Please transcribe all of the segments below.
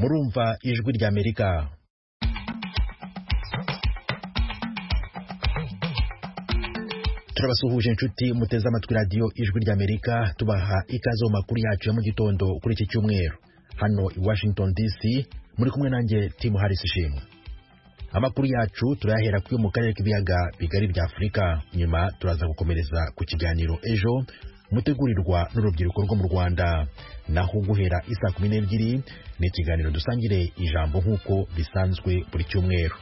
murumva ijwi ry'Amerika. Turabasuhuje inshuti muteze amatwi radio ijwi ry'Amerika, tubaha ikaze mu makuru yacu ya mu gitondo kuri iki cyumweru. Hano i Washington DC muri kumwe nanjye Tim Harris Shimwe. Amakuru yacu turahera kuri mu karere k'ibiyaga bigari bya Afrika, nyuma turaza gukomereza ku kiganiro ejo mutegurirwa n'urubyiruko rwo mu Rwanda, naho guhera isa 12 ni ikiganiro dusangire ijambo nk'uko bisanzwe buri cyumweru.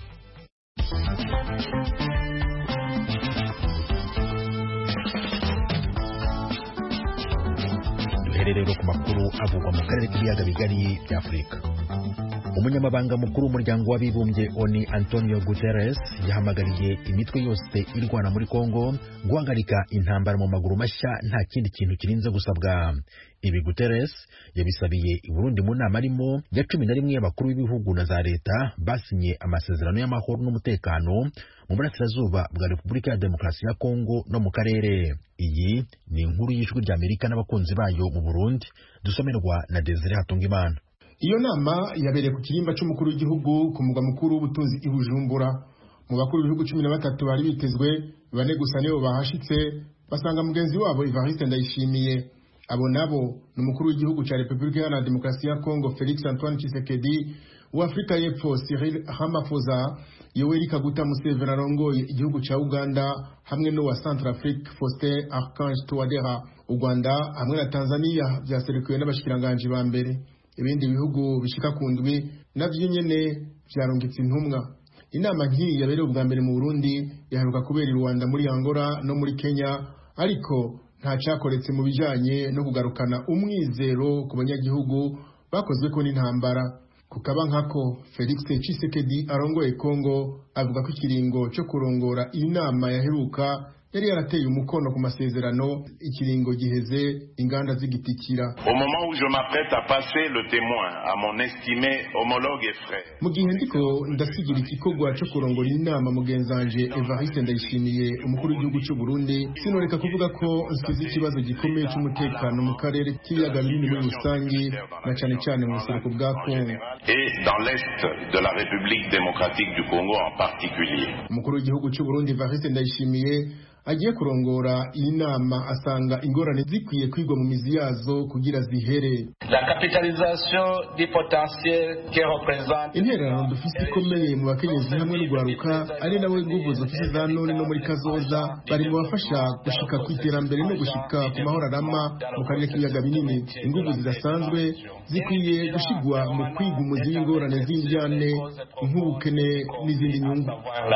Duhererero ku makuru avugwa mu karere k'ibiyaga bigari bya Afrika. Umunyamabanga mukuru w'umuryango w'abibumbye ONU Antonio Guterres yahamagariye imitwe yose irwana muri Kongo guhagarika intambara mu maguru mashya, nta kindi kintu kirinze gusabwa. Ibi Guterres yabisabiye i Burundi mu nama arimo ya 11 y'abakuru b'ibihugu na za leta basinye amasezerano y'amahoro n'umutekano mu burasirazuba bwa Repubulika ya Demokarasi ya Kongo no mu karere. Iyi ni inkuru y'ijwi ry'Amerika n'abakunzi bayo mu Burundi, dusomerwa na Desire Hatungimana. Iyo nama yabereye ku kirimba cy'umukuru w'igihugu ku mugwa mukuru w'ubutunzi i Bujumbura. Mu bakuru b'ibihugu 13 bari bitezwe, bane gusa nibo bahashitse basanga mugenzi wabo Evariste Ndayishimiye. Abo nabo ni umukuru w'igihugu cya Repubulika ya Demokarasi ya Kongo Felix Antoine Tshisekedi, wa Afrika y'Epfo Cyril Ramaphosa, Yoweri Kaguta Museveni arongoye igihugu cya Uganda, hamwe no wa Centrafrique Faustin Archange Touadera. U Rwanda hamwe na Tanzania byaserukiwe n'abashikiranganje ba mbere. Ibindi bihugu bishika ku ndwi navyo nyene vyarungitse intumwa. Inama nk'iyi yabereye ubwa mbere mu Burundi, yaheruka kubera i Rwanda, muri Angola no muri Kenya, ariko nta cyakoretse mu bijanye no kugarukana umwizero ku banyagihugu bakozwe ko n'intambara. Kukaba nkako Felix Tshisekedi arongoye Kongo avuga ko ikiringo cyo kurongora inama yaheruka yari yarateye umukono ku masezerano, ikiringo giheze inganda zigitikira. Au moment où je m'apprête à passer le témoin à mon estimé homologue et frère, mu gihe ndiko ndasigira igikorwa cyo kurongora inama mugenzanje Evariste Ndayishimiye, umukuru w'igihugu cy'u Burundi, sinoreka kuvuga ko nsize ikibazo gikomeye cy'umutekano mu karere k'ibiyaga binini muri rusangi, na cyane cyane mu buseruko bwa Kongo et dans l'est de la République démocratique du Congo en particulier. Umukuru w'igihugu cy'u Burundi Evariste Ndayishimiye agiye kurongora iyi nama asanga ingorane zikwiye kwigwa mu mizi yazo kugira zihere. La capitalisation du potentiel que représente intererano dufise ikomeye mu bakenyezi hamwe n'ugwaruka, ari nawe nguvu zofise za none no muri kazoza, bari mu bafasha gushika ku iterambere no gushika ku mahoro arama mu karere k'ibiyaga binini. Inguvu zidasanzwe zikwiye gushigwa mu kwiga umuzi w'ingorane z'indyane nk'ubukene n'izindi nyungu.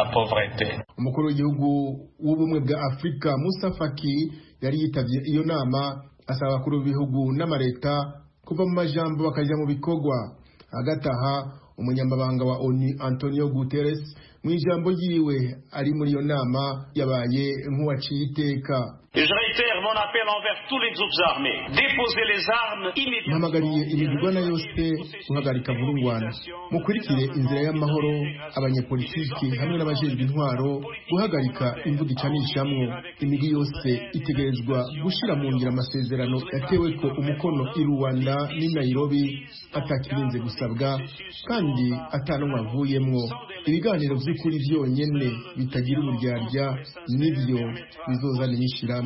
Umukuru w'igihugu w'ubumwe bwa Afrika Moussa Faki yari yitavye iyo nama, asaba abakuru b'ibihugu n'amareta kuva mu majambo bakajya mu bikorwa. Agataha umunyamabanga wa ONU Antonio Guterres mu ijambo yiwe ari muri iyo nama yabaye nk'uwaciye iteka. Je réitère mon appel envers tous les groupes armés, déposer les armes immédiatement. Mpamagariye imigwana yose guhagarika burungwana, mukurikire inzira y'amahoro, abanyepolitiki hamwe n'abajejwe intwaro guhagarika imvugo icanishamwo. Imigi yose itegerezwa gushira mu ngira amasezerano yatewe ko umukono i Rwanda ni Nairobi, atakirinze gusabwa kandi atanumwe avuyemwo. Ibiganiro by'ukuri byonyene bitagira uburyarya nibyo bizozana imishirama.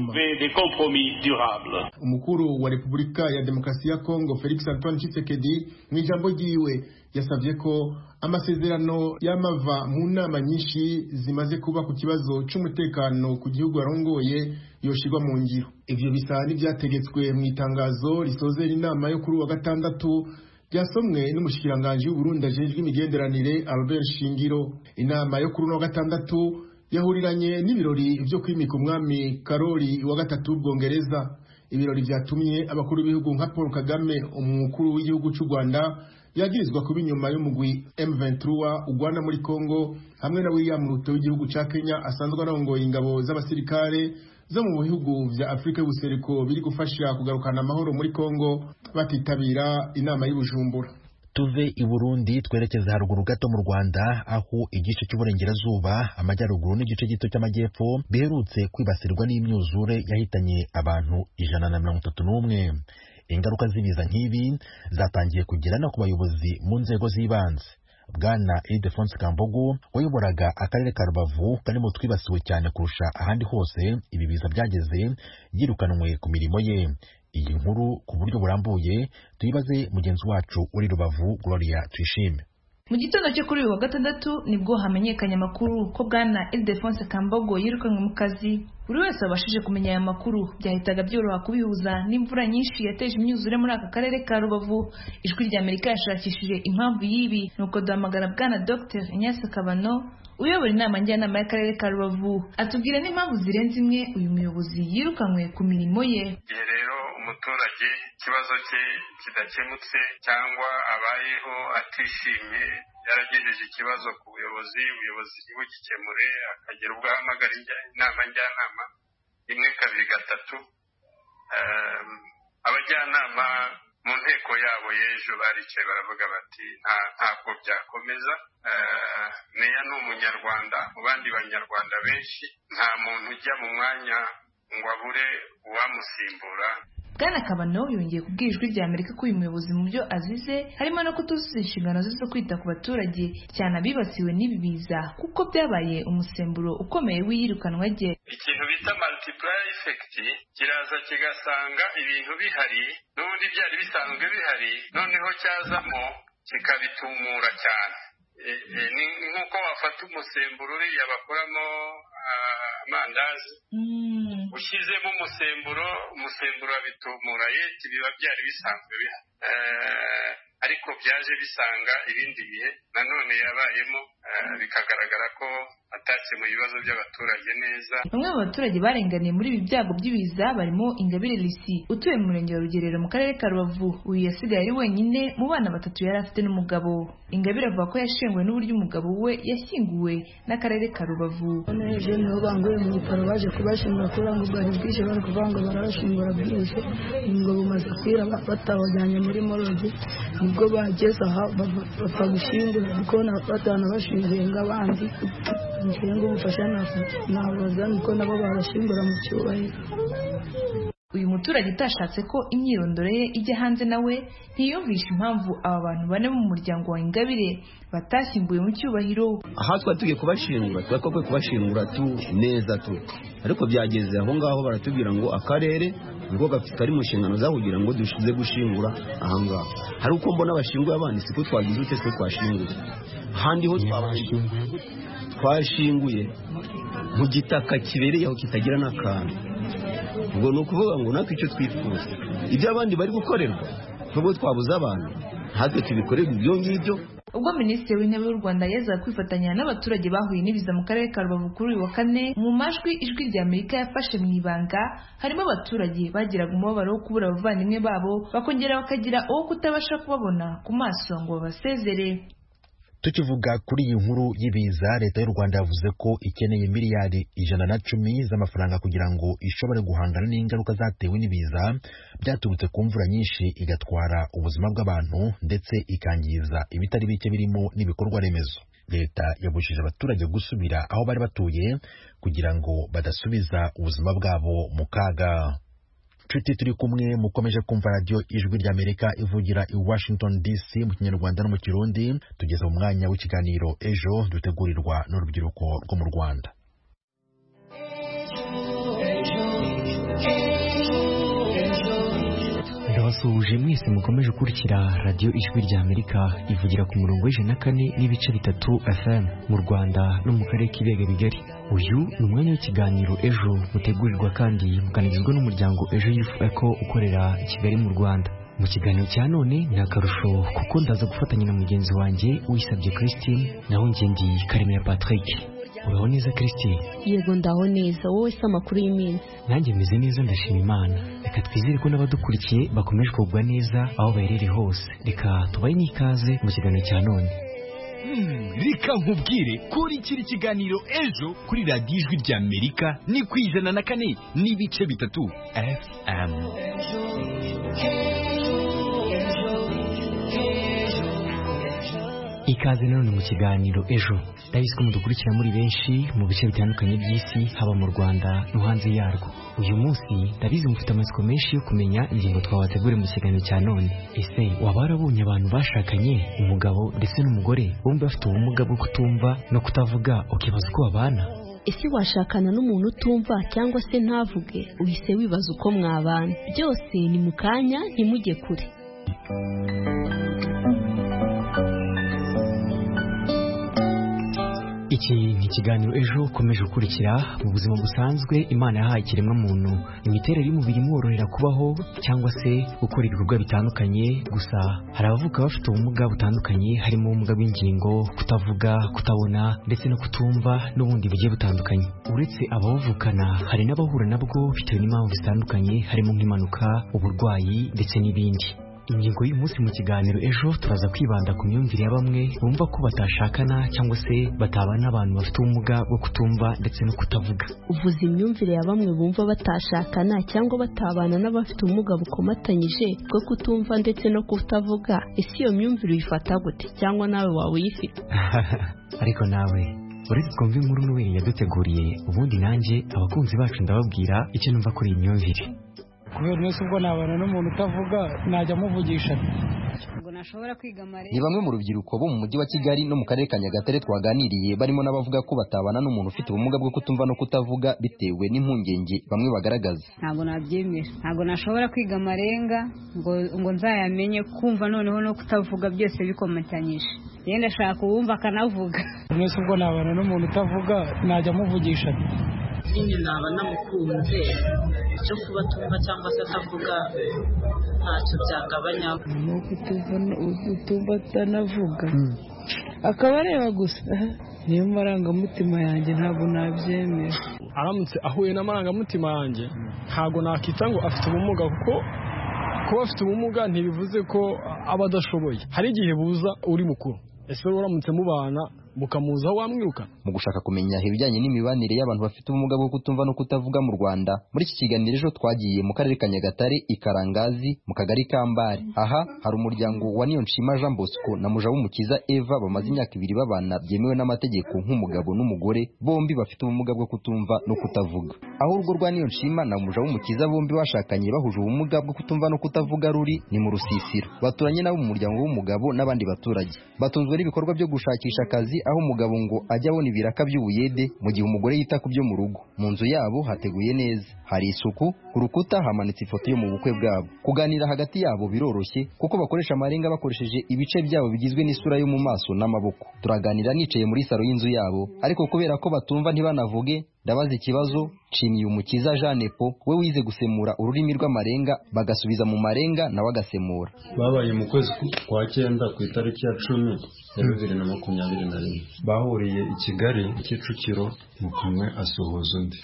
Umukuru wa Repubulika ya Demokarasi ya Kongo Felix Antoine Tshisekedi mu ijambo ryiwe yasavye ko amasezerano y'amava mu nama nyinshi zimaze kuba ku kibazo cy'umutekano ku gihugu arongoye yoshirwa mu ngiro. Ivyo bisa n'ivyategetswe mu itangazo risozera inama yo kuri wa gatandatu ryasomwe n'umushikiranganje w'u Burundi ajejwe imigenderanire Albert Shingiro. Inama yo kuri wa gatandatu yahuriranye n'ibirori byo kwimika umwami Karoli wa gatatu w'Ubwongereza. Ibirori vyatumye abakuru b'ibihugu nka Paul Kagame, umukuru w'igihugu cy'u Rwanda, yagirizwa kuba inyuma y'umugwi M23 ugwana muri Kongo, hamwe na William Ruto w'igihugu ca Kenya asanzwe arongoye ingabo z'abasirikare zo mu bihugu vya Afrika y'ubuseruko biri gufasha kugarukana amahoro muri Kongo batitabira inama y'Ubujumbura. Tuve i Burundi twerekeza haruguru gato mu Rwanda, aho igice cy'uburengerazuba, amajyaruguru n'igice gito cy'amajyepfo biherutse kwibasirwa n'imyuzure yahitanye abantu 131. ingaruka z'ibiza nk'ibi zatangiye kugera no ku bayobozi mu nzego z'ibanze. Bwana Ildefonse Kambogo wayoboraga akarere ka Rubavu kari mu twibasiwe cyane kurusha ahandi hose ibi biza byageze, yirukanwe ku mirimo ye. Iyi nkuru ku buryo burambuye tuyibaze mugenzi wacu uri Rubavu, Gloria Tuyishime. Mu gitondo cyo kuri uyu wa gatandatu nibwo hamenyekanye amakuru ko Bwana Ildefonse Kambogo yirukanwe mu kazi. Buri wese abashije kumenya aya makuru byahitaga byoroha kubihuza n'imvura nyinshi yateje imyuzure muri aka karere ka Rubavu. Ijwi rya Amerika yashakishije impamvu y'ibi, nuko duhamagara Bwana Dr Ignace Kabano uyobora inama njyanama y'akarere ka Rubavu atubwira n'impamvu zirenze imwe uyu muyobozi yirukanwe ku mirimo ye. Rero umuturage ikibazo cye kidakemutse cyangwa abayeho atishimye, yaragejeje ikibazo ku buyobozi ntibugikemure, akagera ubwo ahamagara inama njyanama 1, 2, 3. Abajyanama mu nteko yabo y'ejo baricaye baravuga bati ntabwo byakomeza. Meya ni umunyarwanda mu bandi banyarwanda benshi, nta muntu ujya mu mwanya ngo abure uwamusimbura. Bwana Kabano yongeye kubwira Ijwi rya Amerika ko uyu muyobozi mu byo azize harimo no kutuzuza inshingano ze zo kwita ku baturage cyane abibasiwe n'ibi biza, kuko byabaye umusemburo ukomeye w'iyirukanwa rye. Ikintu bita multiplier effect kiraza kigasanga ibintu bihari n'ubundi byari bisanzwe bihari, noneho cyazamo kikabitumura cyane. Ni nk'uko wafata umusemburo uriya bakoramo amandazi, ushyizemo umusemburo wabitumura, yeti biba byari bisanzwe bihari, ariko byaje bisanga ibindi bihe nanone yabayemo, bikagaragara ko atakemuye ibibazo by'abaturage neza. Bamwe mu baturage barenganiye muri ibi byago by'ibiza barimo Ingabire Lucy utuye mu murenge wa Rugerero mu karere ka Rubavu. Uyu yasigaye ari wenyine mu bana 3 yari afite n'umugabo. Ingabire avuga ko yashenguwe n'uburyo umugabo we yashyinguwe n'akarere ka Rubavu. Neje niho banguye mu bitaro baje kubashingura kuri ngo bwari bwije bari kuvanga barashingura bwije, umugabo umaze kwira batawajyanye muri morgue, nibwo bageze aha bapfa gushingura kuko batana bashinguye ng'abandi. Ngiye gufasha nabaza niko nabo barashingura mu cyubahiro. Uyu muturage utashatse ko imyirondoro ye ijya hanze nawe ntiyumvisha impamvu aba bantu bane mu muryango wa Ingabire batashyinguye mu cyubahiro. Aha twatugiye kubashingura, twakokwe kubashingura tu neza tu, ariko byageze aho ngaho baratubwira ngo akarere ngo gafite ari mu nshingano za kugira ngo dushize gushingura aha ngaho. Hari uko mbona abashinguye abandi siko twagize ute twe twashinguye handi ho twashinguye mu gitaka kibereye aho kitagira n'akantu. Ubwo ni ukuvuga ngo natwe icyo twifuza ibyo abandi bari gukorerwa nubwo twabuze abantu natwe tubikorerwa ibyo ngibyo. Ubwo Minisitiri w'Intebe w'u Rwanda yazaga kwifatanya n'abaturage bahuye n'ibiza mu karere ka Rubavu kuri uyu wa kane, mu majwi Ijwi rya Amerika yafashe mu ibanga harimo abaturage bagiraga umubabaro wo kubura abavandimwe babo, bakongera bakagira uwo kutabasha kubabona ku maso ngo babasezere. Tukivuga kuri iyi nkuru y'ibiza, leta y'u Rwanda yavuze ko ikeneye miliyari 110 z'amafaranga kugira ngo ishobore guhangana n'ingaruka zatewe n'ibiza byaturutse ku mvura nyinshi igatwara ubuzima bw'abantu ndetse ikangiza ibitari bike birimo n'ibikorwa remezo. Leta yabujije abaturage gusubira aho bari batuye kugira ngo badasubiza ubuzima bwabo mu kaga. Nshuti turi kumwe mukomeje kumva radio Ijwi rya Amerika ivugira i Washington DC mu Kinyarwanda no mu Kirundi. Tugeze mu mwanya w'ikiganiro ejo dutegurirwa n'urubyiruko rwo mu Rwanda. Ndabasuhuje mwese mukomeje gukurikira radio Ijwi rya Amerika ivugira ku murongo w'104.3 FM mu Rwanda no mu karere k'ibiyaga bigari. Uyu ni umwanya w'ikiganiro ejo mutegurirwa kandi mukanagizwa n'umuryango Ejo Youth Echo ukorera i Kigali mu Rwanda. Mu kiganiro cya none ni akarusho kuko ndaza gufatanya na mugenzi wanjye Uwisabye Christine naho ngendi Karemera Patrick. Uraho neza Christine? Yego ndaho neza, wowe se amakuru y'iminsi? Nanjye meze neza ndashima Imana. Reka twizere ko n'abadukurikiye bakomeje kugwa neza aho baherereye hose. Reka tubaye n'ikaze mu kiganiro cya none. Reka nkubwire kuri kiri kiganiro ejo kuri radio Ijwi rya Amerika ni ku 104.3 FM. ikaze none mu kiganiro ejo. Ndabizi ko mudukurikira muri benshi mu bice bitandukanye by'isi, haba mu Rwanda no hanze yarwo. Uyu munsi ndabizi mufite amatsiko menshi yo kumenya ingingo twabateguriye mu kiganiro cya none. Ese waba warabonye abantu bashakanye, umugabo ndetse n'umugore bombi bafite ubumuga bwo kutumva no kutavuga, ukibaza uko babana? Ese washakana n'umuntu utumva cyangwa se ntavuge, uhise wibaza uko mwabana? Byose ni mu kanya, ntimujye kure. Iki ni ikiganiro ejo ukomeje gukurikira. Mu buzima busanzwe Imana yahaye ikiremwa muntu imiterere y'umubiri imworohera kubaho cyangwa se gukora ibikorwa bitandukanye. Gusa hari abavuka bafite ubumuga butandukanye, harimo ubumuga bw'ingingo, kutavuga, kutabona ndetse no kutumva n'ubundi bugiye butandukanye. Uretse ababuvukana, hari n'abahura nabwo bitewe n'impamvu zitandukanye, harimo nk'impanuka, uburwayi ndetse n'ibindi. Ingingo y'uyu munsi mu kiganiro ejo turaza kwibanda ku myumvire ya bamwe bumva ko batashakana cyangwa se batabana n'abantu bafite ubumuga bwo kutumva ndetse no kutavuga. Uvuze imyumvire ya bamwe bumva batashakana cyangwa batabana n'abafite ubumuga bukomatanyije bwo kutumva ndetse no kutavuga. Ese iyo myumvire uyifata gute, cyangwa nawe waba uyifite? Ariko nawe uretse twumva inkuru Noel yaduteguriye, ubundi nanjye abakunzi bacu ndababwira icyo numva kuri iyi myumvire. Kubera mwese ubwo nabana n'umuntu utavuga najya muvugisha. Ni bamwe mu rubyiruko bo mu mujyi wa Kigali no mu karere ka Nyagatare twaganiriye, barimo n'abavuga ko batabana n'umuntu ufite ubumuga bwo kutumva no kutavuga bitewe n'impungenge bamwe bagaragaza. Ntabwo nabyemera, ntabwo nashobora kwiga amarenga ngo nzayamenye, kumva noneho no kutavuga byose bikomatanyije. Yenda shaka uwumva akanavuga. Mwese ubwo nabana n'umuntu utavuga najya muvugisha. Nyine naba namukunze, cyo kuba tumva cyangwa se atavuga ntacyo byagabanya. Nuko utumva atanavuga akaba areba gusa, niyo marangamutima yanjye ntabwo nabyemera. Aramutse ahuye n'amarangamutima yanjye ntabwo nakita ngo afite ubumuga, kuko kuba afite ubumuga ntibivuze ko aba adashoboye. Hari igihe buza uri mukuru, ese uramutse mubana mukamuzaho wamwiruka. Mu gushaka kumenya ibijyanye n'imibanire y'abantu bafite ubumuga bwo kutumva no kutavuga mu Rwanda, muri iki kiganiro ejo twagiye mu karere ka Nyagatare, i Karangazi, mu kagari ka Mbare. Aha hari umuryango wa Niyonshima Jean Bosco na Mujawumukiza Eva bamaze imyaka 2 babana byemewe n'amategeko nk'umugabo n'umugore, bombi bafite ubumuga bwo kutumva no kutavuga. Aho urugo rwa Niyonshima na Mujawumukiza bombi bashakanye bahuje ubumuga bwo kutumva no kutavuga ruri ni mu Rusisiro. Baturanye nabo mu muryango w'umugabo n'abandi baturage. Batunzwe n'ibikorwa byo gushakisha akazi, aho umugabo ngo ajya abona ibiraka by'ubuyede mu gihe umugore yita ku byo mu rugo. Mu nzu yabo hateguye neza, hari isuku, ku rukuta hamanitse ifoto yo mu bukwe bwabo. Kuganira hagati yabo biroroshye kuko bakoresha amarenga bakoresheje ibice byabo bigizwe n'isura yo mu maso n'amaboko. Turaganira nicaye muri saro y'inzu yabo, ariko kubera ko batumva ntibanavuge, ndabaza ikibazo. Nshimiyumukiza Jean Nepo we wize gusemura ururimi rw'amarenga bagasubiza mu marenga nawe agasemura. Babaye mu kwezi kwa 9 ku itariki ya 10 ya 2021 bahuriye i Kigali Kicukiro, mukumwe asuhuza undi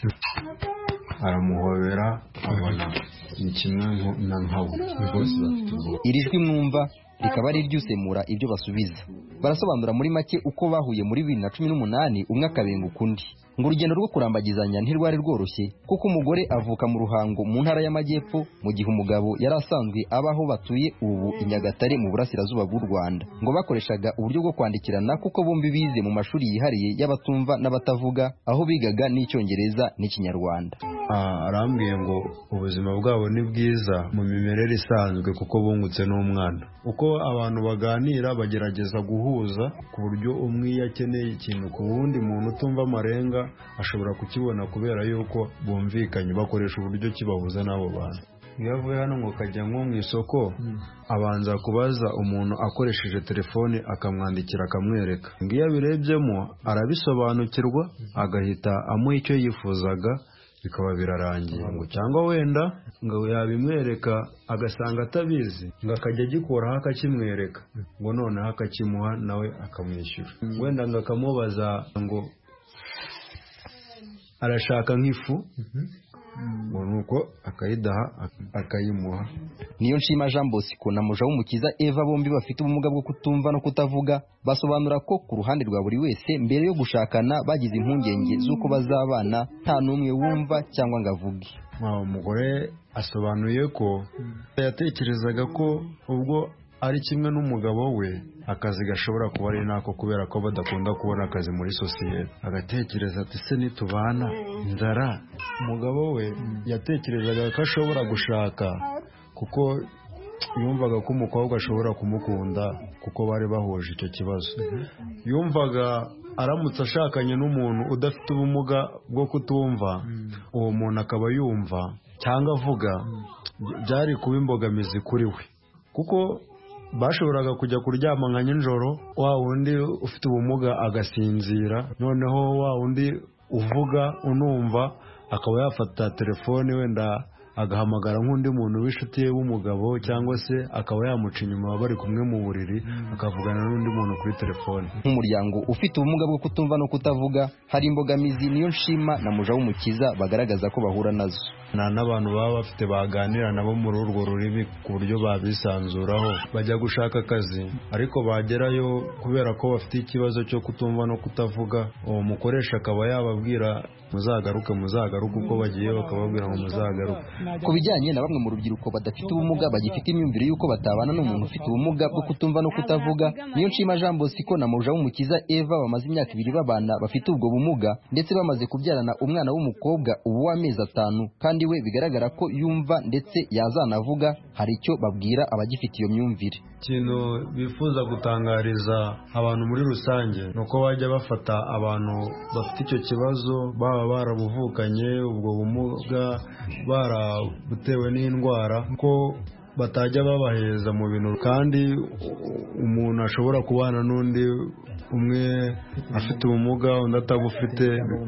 aramuhobera abona ni kimwe na nkawe bose bafite. Iri jwi mwumva rikaba ari ry'usemura ibyo basubiza. Barasobanura muri make uko bahuye muri 2018, umwe akabenga ukundi. Ngo urugendo rwo kurambagizanya ntirwari rworoshye kuko umugore avuka mu Ruhango mu ntara y'Amajyepfo, mu gihe umugabo yari asanzwe abaho batuye ubu i Nyagatare mu burasirazuba bw'u Rwanda. Ngo bakoreshaga uburyo bwo kwandikirana kuko bombi bize mu mashuri yihariye y'abatumva n'abatavuga, aho bigaga n'icyongereza n'ikinyarwanda. Arambwiye ngo ubuzima bwabo ni bwiza mu mimerere isanzwe kuko bungutse n'umwana. Uko abantu baganira bagerageza guhuza ku buryo umwe yakeneye ikintu ku wundi muntu utumva amarenga ashobora kukibona kubera yuko bumvikanye, bakoresha uburyo kibahuza n'abo bantu. Iyo avuye hano ngo kajya nko mu isoko, abanza kubaza umuntu akoresheje telefone akamwandikira akamwereka. Ngiyo abirebyemo arabisobanukirwa agahita amuha icyo yifuzaga, bikaba birarangiye. Ngo cyangwa wenda ngo yabimwereka agasanga atabizi, ngo akajya agikoraho akakimwereka, ngo noneho akakimuha nawe akamwishyura. Wenda ngo akamubaza ngo arashaka nk'ifu, nuko akayidaha akayimuha. Niyonshima Jean Bosco na Mujawumukiza Eva bombi bafite ubumuga bwo kutumva no kutavuga, basobanura ko ku ruhande rwa buri wese mbere yo gushakana bagize impungenge z'uko bazabana nta n'umwe wumva cyangwa ngo avuge. Umugore asobanuye ko yatekerezaga ko ubwo ari kimwe n'umugabo we akazi gashobora kuba ari nako kubera ko badakunda kubona akazi muri sosiyete. Agatekereza ati se nitubana inzara. Umugabo we yatekerezaga ko ashobora gushaka kuko yumvaga ko umukobwa ashobora kumukunda kuko bari bahuje icyo kibazo. Yumvaga aramutse ashakanye n'umuntu udafite ubumuga bwo kutumva, uwo muntu akaba yumva cyangwa avuga, byari kuba imbogamizi kuri we kuko bashoboraga kujya kuryama nka nijoro, wa wundi ufite ubumuga agasinzira, noneho wa wundi uvuga unumva akaba yafata telefone wenda agahamagara nk'undi muntu w'inshuti ye w'umugabo cyangwa se akaba yamuca inyuma bari kumwe mu buriri akavugana n'undi muntu kuri telefone. Nk'umuryango ufite ubumuga bwo kutumva no kutavuga, hari imbogamizi Niyonshima na Mujawumukiza bagaragaza ko bahura nazo. Nta n'abantu baba bafite baganira nabo muri urwo rurimi ku buryo babisanzuraho. Bajya gushaka akazi ariko bagerayo kubera ko bafite ikibazo cyo kutumva no kutavuga, uwo mukoresha akaba yababwira muzagaruke uko bagiye bakababwira ngo muzagaruke. Ku bijyanye na bamwe mu rubyiruko badafite ubumuga bagifite imyumvire y'uko batabana n'umuntu ufite ubumuga bwo kutumva no kutavuga, Niyonshima Jean Bosco na Mujawumukiza Eva bamaze imyaka 2 babana bafite ubwo bumuga ndetse bamaze kubyarana umwana w'umukobwa ubu w'amezi 5 kandi we bigaragara ko yumva ndetse yazanavuga. Hari icyo babwira abagifite iyo myumvire. Ikintu bifuza gutangariza abantu muri rusange nuko bajya bafata abantu bafite icyo kibazo, baba barabuvukanye ubwo bumuga, barabutewe n'indwara, ko batajya babaheza mu bintu kandi umuntu ashobora kubana n'undi umwe afite ubumuga undi atabufite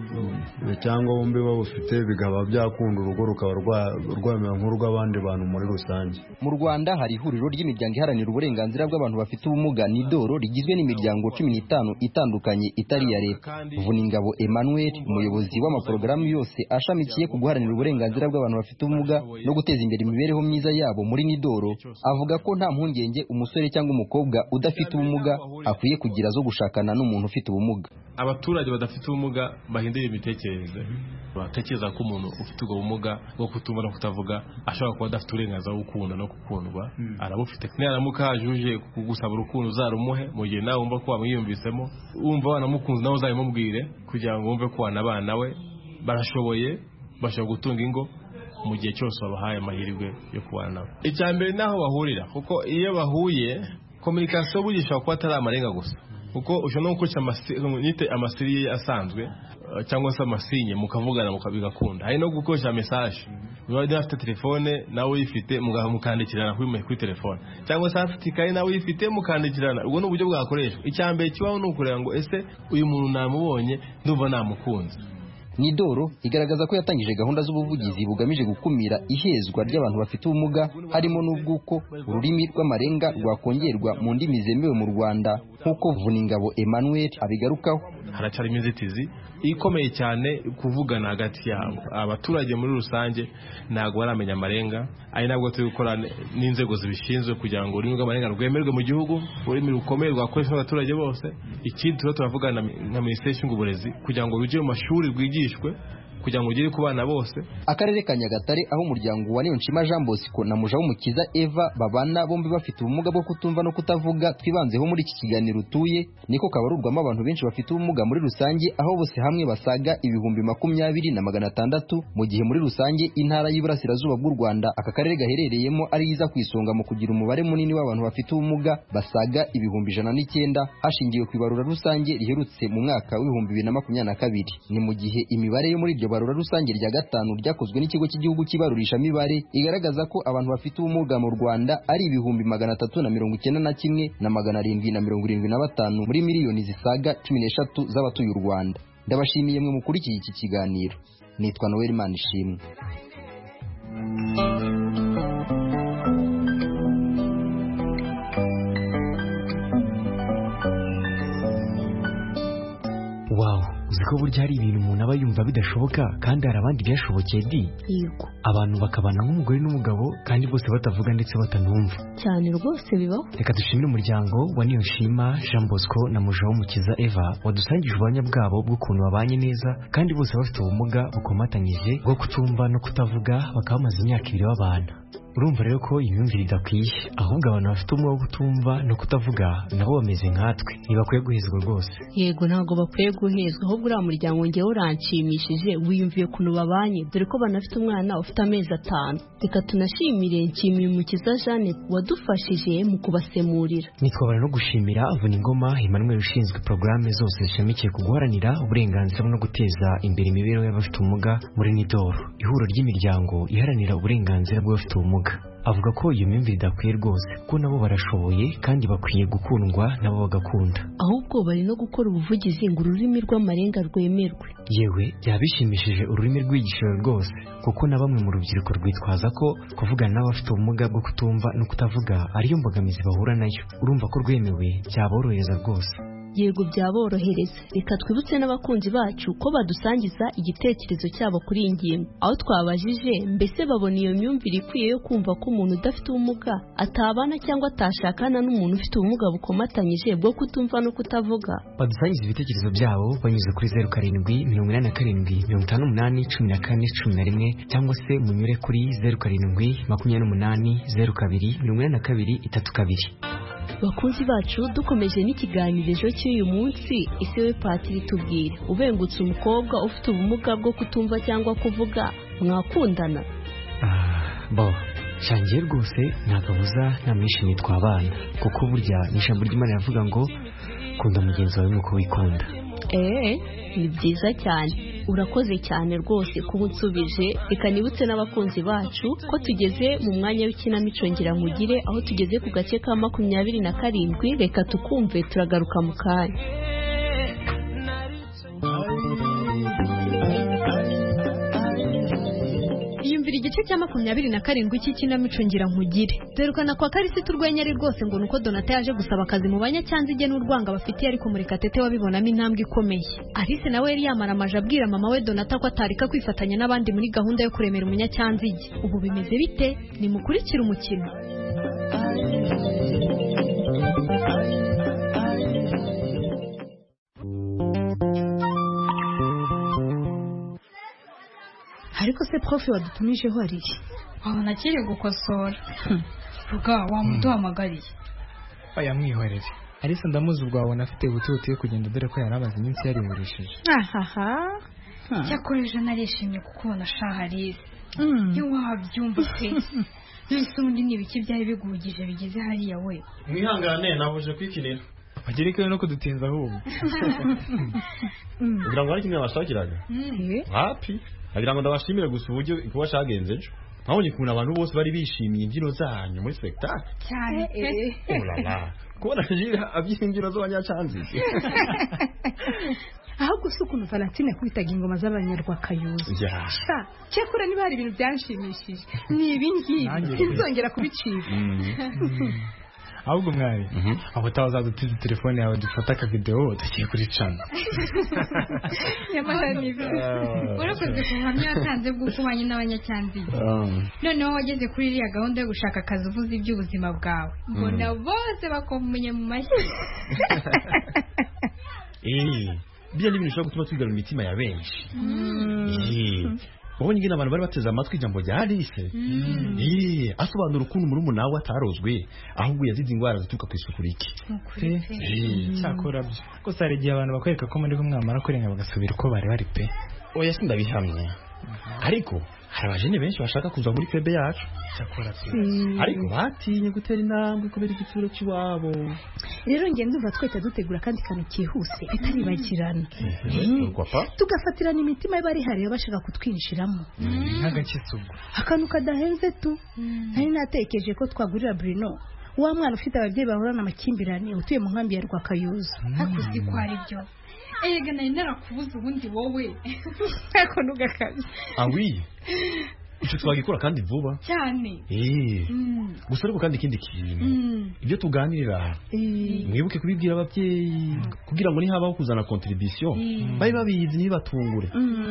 cyangwa bombi babufite, bikaba byakunda urugo rukaba rwamera nk'urw'abandi bantu muri rusange. Mu Rwanda hari ihuriro ry'imiryango iharanira uburenganzira bw'abantu bafite ubumuga NIDORO rigizwe n'imiryango 15 itandukanye itari iya leta. Vuningabo Emmanuel, umuyobozi w'amaporogaramu yose ashamikiye ku guharanira uburenganzira bw'abantu bafite ubumuga no guteza imbere imibereho myiza yabo muri NIDORO, avuga ko nta mpungenge umusore cyangwa umukobwa udafite ubumuga akwiye kugira zo gushakana n'umuntu ufite ubumuga. Abaturage badafite ubumuga bahindura imitekerereze, batekereza ko umuntu ufite ubwo bumuga bwo kutumva no kutavuga ashobora kuba adafite uburenganzira bwo gukunda no gukundwa. Arabufite. Naramuka hajuje kugusaba urukundo uzarumuhe mu gihe nawe wumva ko wamwiyumvisemo, wumva wanamukunze nawe uzabimubwire kugira ngo wumve ko wanabana we barashoboye, bashobora gutunga ingo mu gihe cyose babahaye amahirwe yo kubana nabo. Icya mbere naho bahurira, kuko iyo bahuye communication bugisha kuba atari amarenga gusa, kuko ushobora no gukoresha amasiri asanzwe cyangwa se amasinye mukavugana mukabigakunda. Hari no gukoresha message, niba afite telefone nawe uyifite mukandikirana kuri telefone, cyangwa se afite ikayi nawe uyifite mukandikirana. Ubwo ni uburyo bwakoreshwa. Icya mbere kibaho ni ukureba ngo ese uyu muntu namubonye ndumva namukunze. NIDORO igaragaza ko yatangije gahunda z'ubuvugizi bugamije gukumira ihezwa ry'abantu bafite ubumuga, harimo n'ubwuko ururimi rw'amarenga rwakongerwa mu ndimi zemewe mu Rwanda, nk'uko Vuningabo Emmanuel abigarukaho. Haracyari inzitizi ikomeye cyane kuvugana hagati yabo. Abaturage muri rusange ntabwo baramenya amarenga, ari nabwo turi gukora n'inzego zibishinzwe kugira ngo ururimi rw'amarenga rwemerwe mu gihugu, ururimi rukomeye rwakoreshwa n'abaturage bose. Ikindi turavugana na Minisiteri ishinzwe uburezi kugira ngo rujye mu mashuri rwigishwe kugira ngo ugere ku bana bose. Akarere ka Nyagatare aho umuryango wa Niyonshima Jean Bosco na Mujawumukiza Eva babana bombi bafite ubumuga bwo kutumva no kutavuga twibanzeho muri iki kiganiro utuye, niko kabarurwamo abantu benshi bafite ubumuga muri rusange, aho bose hamwe basaga 20,600, mu gihe muri rusange intara y'Iburasirazuba bw'u Rwanda aka karere gaherereyemo ari iza kwisonga mu kugira umubare munini w'abantu bafite ubumuga basaga 109,000 hashingiwe ku ibarura rusange riherutse mu mwaka w'2022. Ni mu gihe imibare yo muri iryo barura rusange rya 5 ryakozwe n'ikigo cy'igihugu kibarurisha mibare igaragaza ko abantu bafite ubumuga mu Rwanda ari 391,775 muri miliyoni zisaga 13 z'abatuye u Rwanda. Ndabashimiye mwe mukurikiye iki kiganiro. Nitwa Noel Manishimwe. Wow, uziko burya hari ibintu umuntu aba yumva bidashoboka kandi hari abandi byashobokeye di. Yego. Abantu bakabana nk'umugore n'umugabo kandi bose batavuga ndetse batanumva. Cyane rwose bibaho. Reka dushimire umuryango wa Niyonshima Jean Bosco na Mujawumukiza Eva wadusangije ubuhamya bwabo bw'ukuntu babanye neza kandi bose bafite ubumuga bukomatanyije bwo kutumva no kutavuga, bakaba bamaze imyaka 2 babana. urumva rero ko imyumvire idakwiye ahubwo abantu bafite umwuga wo kutumva no kutavuga nabo bameze nkatwe ntibakwiye guhezwa rwose. Yego ntabwo bakwiye guhezwa ahubwo uriya muryango ngewe uranshimishije wiyumviye ukuntu babanye dore ko banafite umwana ufite amezi 5. Reka tunashimire Nshimiyumukiza Jeannette wadufashije mu kubasemurira. Nitwabara no gushimira Vuningoma Emmanuel ushinzwe porogaramu zose zishamikiye ku guharanira uburenganzira no guteza imbere imibereho y'abafite ubumuga muri Nidoro, ihuriro ry'imiryango iharanira uburenganzira bw'abafite ubumuga. Avuga ko iyo myumvire idakwiye rwose ko nabo barashoboye kandi bakwiye gukundwa nabo bagakunda. Ahubwo bari no gukora ubuvugizi ngo ururimi rw'amarenga rwemerwe. Yewe byabishimishije ururimi rw'igishoro rwose kuko na bamwe mu rubyiruko rwitwaza ko kuvugana n'abafite ubumuga bwo kutumva no kutavuga ariyo mbogamizi bahura nayo. Urumva ko rwemewe byaborohereza rwose. Yego byaborohereza. Reka twibutse n'abakunzi bacu ko badusangiza igitekerezo cyabo kuri iyi ngingo. Aho twabajije mbese babona iyo myumvire ikwiye yo kumva ko umuntu udafite ubumuga atabana cyangwa atashakana n'umuntu ufite ubumuga bukomatanyije bwo kutumva no kutavuga. Badusangiza ibitekerezo byabo banyuze kuri 0787881411 cyangwa se munyure kuri 0728028232. Bakunzi bacu dukomeje n'ikiganiro cy'uyu munsi ese we Patiri tubwire ubengutse umukobwa ufite ubumuga bwo kutumva cyangwa kuvuga mwakundana? Bo shangiye rwose ntakabuza namwishimiye twabana kuko burya n'ijambo ry'Imana yavuga ngo kunda mugenzi wawe nk'uko wikunda. Ni byiza cyane. Urakoze cyane rwose kuba unsubije. Reka nibutse n'abakunzi bacu ko tugeze mu mwanya w'ikinamico ngira nkugire aho tugeze ku gace ka 27. Reka tukumve turagaruka mu kanya. Iyumvira igice cya 27 cy'ikinamico ngira nkugire. Derukana kwa Karisitu urwenya ari rwose ngo nuko Donata yaje gusaba akazi mu banyacyanzige n'urwanga bafitiye ariko Murekatete wabibonamo intambwe ikomeye. Alice nawe yari yamaramaje abwira mama we Donata ko atarika kwifatanya n'abandi muri gahunda yo kuremera umunyacyanzige. Ubu bimeze bite? Nimukurikira umukino. Ariko se prof wadutumijeho ari nakiri gukosora vuga wamuduhamagariye. Oya mwihorere Alice ndamuzi ubwabona afite ubututi yo kugenda dore ko yarabaze iminsi yariburishije. Cyakoreje narishimye kukubona shaha Alice. Ntiwabyumva pe. Nise undi n'ibiki byari bigugije bigeze hariya we. Mwihangane nabuje kwikinira. Bagereke no kudutinza ahubwo. Ugira ngo ari kimwe bashakiraga. Happy. Agira ngo ndabashimire gusa uburyo kuba shagenze ejo. Nabonye ukuntu abantu bose bari bishimiye imbyino zanyu muri spectacle. Cyane. Olala. Kubona jira abyimbyino z'abanyacyanzige. Aho gusa ukuntu Valentine kwitaga ingoma z'abanyarwakayuzi. Cyakora niba hari ibintu byanshimishije ni ibi ngibi sinzongera kubicika. Ahubwo mwari aho tawazadutiza telefone yawe dufata aka video tugiye kuri channel. Yamara niba urakoze kuhamya yatanze bw'ukubanye n'abanyacyanzige. Noneho wageze kuri iriya gahunda yo gushaka akazi uvuze iby'ubuzima bwawe. Mbona bose bakomenye mu mashyi. Bya n'ibintu bishobora gutuma twigarura imitima ya benshi. Ubonye ingene abantu bari bateze amatwi ijambo rya Alice. Asobanura ukuntu muri umunawe atarozwe ahubwo yazize ingwara zituruka ku isuku rike. Cyakora byo gusa hari igihe abantu bakwereka ko muri kumwamara kurenga bagasubira uko bari bari pe. Oya sindabihamye ariko hari abajene benshi bashaka kuza muri pebe yacu. Cyakora ariko batinye gutera intambwe kubera igitsuro cy'iwabo. Rero ngiye ndumva twese dutegura kandi kantu kihuse bitaribagirana. Tugafatirana imitima y'abari hariya bashaka kutwinjiramo. Nk'agakisugo. Akantu kadahenze tu. Nari natekereje ko twagurira Bruno wa mwana ufite ababyeyi bahorana amakimbirane utuye mu nkambi ya Rwakayuza. Hakuzi ko ari byo. Ega nari narakubuze ubundi wowe. Ako nugakazi. Oui. Icyo twagikora kandi vuba cyane. Gusa ariko kandi ikindi kintu ibyo tuganirira mwibuke kubibwira ababyeyi kugira ngo nihabaho kuzana contribution babe babizi nibatungure.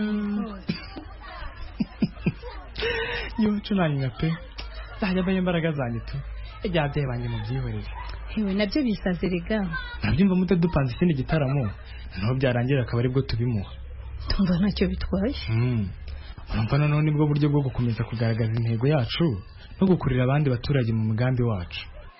Yo cunanya pe. Zajya baye imbaraga zanyu tu. Ejyabye banje mu byihoreze. Hewe nabyo bisaze rega. Nabyumva mute dupanze ikindi gitaramo. Naho byarangira akaba aribwo tubimuha. Tumva ntacyo bitwaye. urumva noneho nibwo buryo bwo gukomeza kugaragaza intego yacu no gukurira abandi baturage mu mugambi wacu.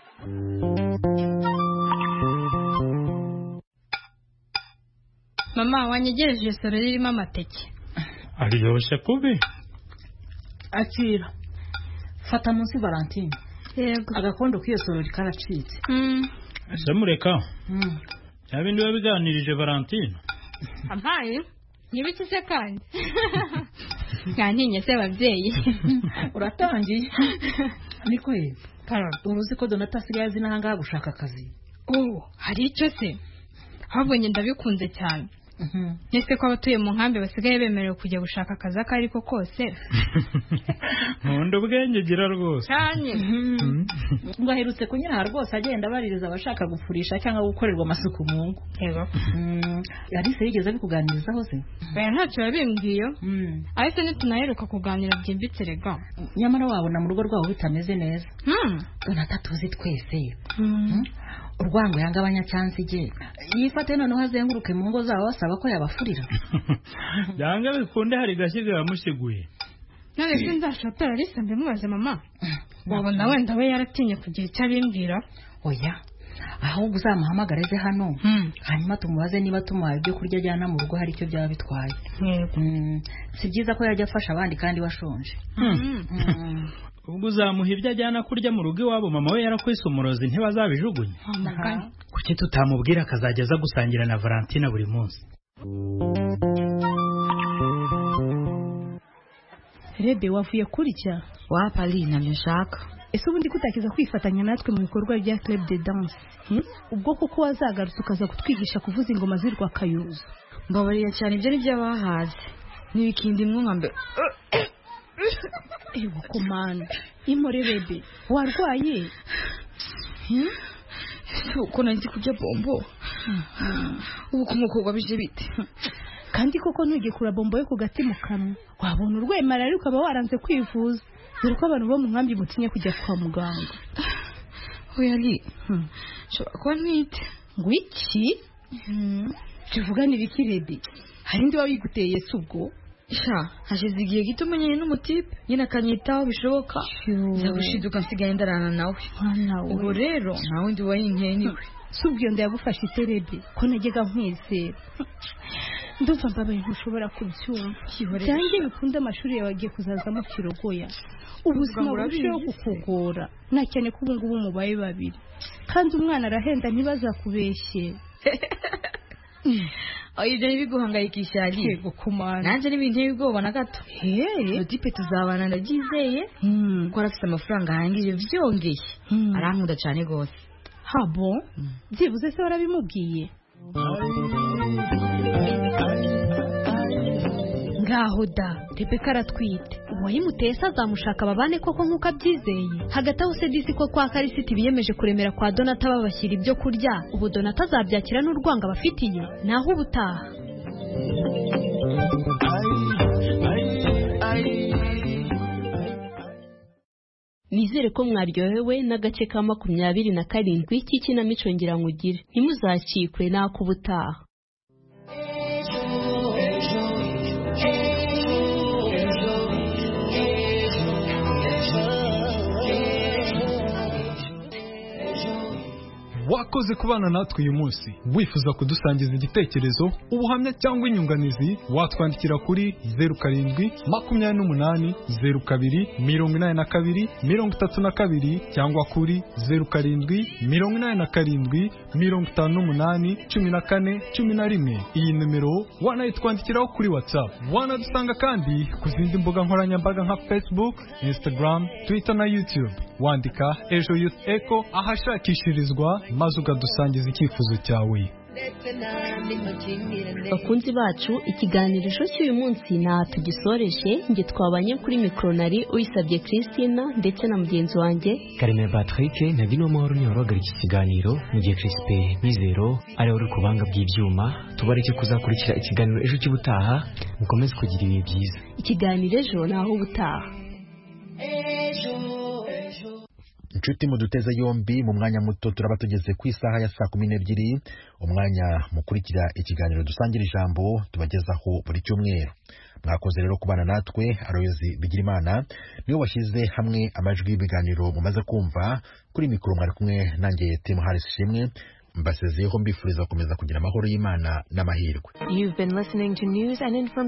Mama wanyegereje soro ririmo amateke. Aryoshye kubi. Akira. Fata munsi Valentine. Yego. Agakondo k'iyo soro rikaracitse. Ese mureka. Yabindi wabiganirije Valentine. Ampaye? Nibiki se kandi? Kantinye se abavyeyi. Uratangiye. Niko ye. Uruzi ko Donata asigaye azi n'ahangaha gushaka akazi. Hari icyo se? Ahubwo njye ndabikunze cyane. Nese ko abatuye mu nkambi basigaye bemerewe kujya gushaka akazi ako ariko kose. Nkunda ubwenge gira rwose. Cyane. Ngo aherutse kunyura rwose agenda baririza abashaka gufurisha cyangwa gukorerwa amasuku mu ngo. Yego. Yari se yigeze bikuganirizaho se? Baya ntacyo yabimbwiye. Ariko ntitunaheruka kuganira byimbitse rega. Nyamara wabona mu rugo rwabo bitameze neza. Donata tuzi twese. Urwango yanga abanyacyansige yifate noneho azenguruke mu ngo zabo basaba ko yabafurira. Yanga bikunde hari gashyize yamusiguye. None se nzashotara Alisa mbimubaze mama. Wabona wenda we yaratinye kugira icyo abimbwira. Oya. Ahubwo uzamuhamagarize hano. Hanyuma tumubaze niba tumuhaye ibyo kurya ajyana mu rugo hari icyo byaba bitwaye. Si byiza ko yajya afasha abandi kandi bashonje. Ubwo uzamuha ibyo ajyana kurya mu rugo iwabo mama we yarakwise umurozi ntibazabijugunye. Kuki tutamubwira akazageza gusangira na Valentine buri munsi? Rebe wavuye kurya? Wapa Lina nshaka. Ese ubundi kutakiza kwifatanya natwe mu bikorwa bya Club de Danse? Ubwo kuko wazagarutse ukaza kutwigisha kuvuza ingoma zirwa kayuzo. Mbabariye cyane ibyo nibyo bahaze. Nibikindi mwumwe Ewa komanda, imore Rebe, warwaye? Uko nanzi kujya bombo. Ubu kumukobwa bije bite? Kandi koko ntugikura bombo yo ku gati mu kanwa. Wabona urwemara ariko ukaba waranze kwivuza. Dore ko abantu bo mu nkambi mutinye kujya kwa muganga. Oya li. Shobora kuba ntwite. Ngo iki? Tuvuganira iki Rebe? Hari ndi wabiguteye se ubwo? Hashize igihe gito umenyeye n'umutipe nyine akanyitaho bishoboka nzagushiduka nsigaye ndarana nawe. Ubwo rero nta wundi wayinkeye niwe. Si ubwo ndayagufasha iterebe ko najyaga nkwizera. Ndumva mbabaye ntushobora kubyumva. Cyangwa bikunda amashuri yawe agiye kuzazamo kirogoya. Ubuzima burushaho kukugora. Nta cyane ko ubu ngubu mubaye babiri. Kandi umwana arahenda ntibazakubeshye. Ibyo ntibiguhangayikisha ari. Yego kumana. Nanjye n'ibintu y'ubwoba na gato. Tipe tuzabana ndabyizeye. Ko arafite amafaranga ahangije byongeye. Arankunda cyane gose. Habo? Byibuze se warabimubwiye? Ngaho da, Rebeka aratwite. Uwayimuteye se azamushaka babane koko nk'uko abyizeye. Hagati aho se disi ko kwa Karisiti biyemeje kuremera kwa Donata babashyira ibyo kurya. Ubu Donata azabyakira n'urwanga bafitiye. Naho ubutaha. Nizere ko mwaryohewe n'agace ka 27 k'ikinamico ngira nkugire. Ntimuzacikwe nako ubutaha. Wakoze kubana natwe uyu munsi. Wifuza kudusangiza igitekerezo, ubuhamya cyangwa inyunganizi, watwandikira kuri 0728 02 82 32 cyangwa kuri 0787 58 14 11. Iyi numero wanayitwandikiraho kuri WhatsApp. Wanadusanga kandi ku zindi mbuga nkoranyambaga nka Facebook, Instagram, Twitter na YouTube. Wandika Ejo Youth Echo ahashakishirizwa maze ukadusangiza icyifuzo cyawe. Bakunzi bacu, ikiganiro cy'uyu munsi na tugisoreshe. Nge twabanye kuri mikronari uyisabye Christina ndetse na mugenzi wanjye Karine Patrick. Nagino mahoro ni waraga iki kiganiro mu gihe Crispe Mizero ari uri kubanga bw'ibyuma. Tubareke kuzakurikira ikiganiro ejo cy'ubutaha. Mukomeze kugira ibihe byiza. Ikiganiro ejo naho ubutaha. inshuti muduteze yombi mu mwanya muto turaba tugeze ku isaha ya 12:00 umwanya mukurikira ikiganiro dusangira ijambo tubagezaho buri cyumweru. Mwakoze rero kubana natwe. Aloyzi Bigirimana niwe washyize hamwe amajwi y'ibiganiro mumaze kumva. Kuri mikoro mwari kumwe nanjye Tim Harris Shimwe, mbasezeyeho mbifuriza gukomeza kugira amahoro y'Imana n'amahirwe. You've been listening to news and information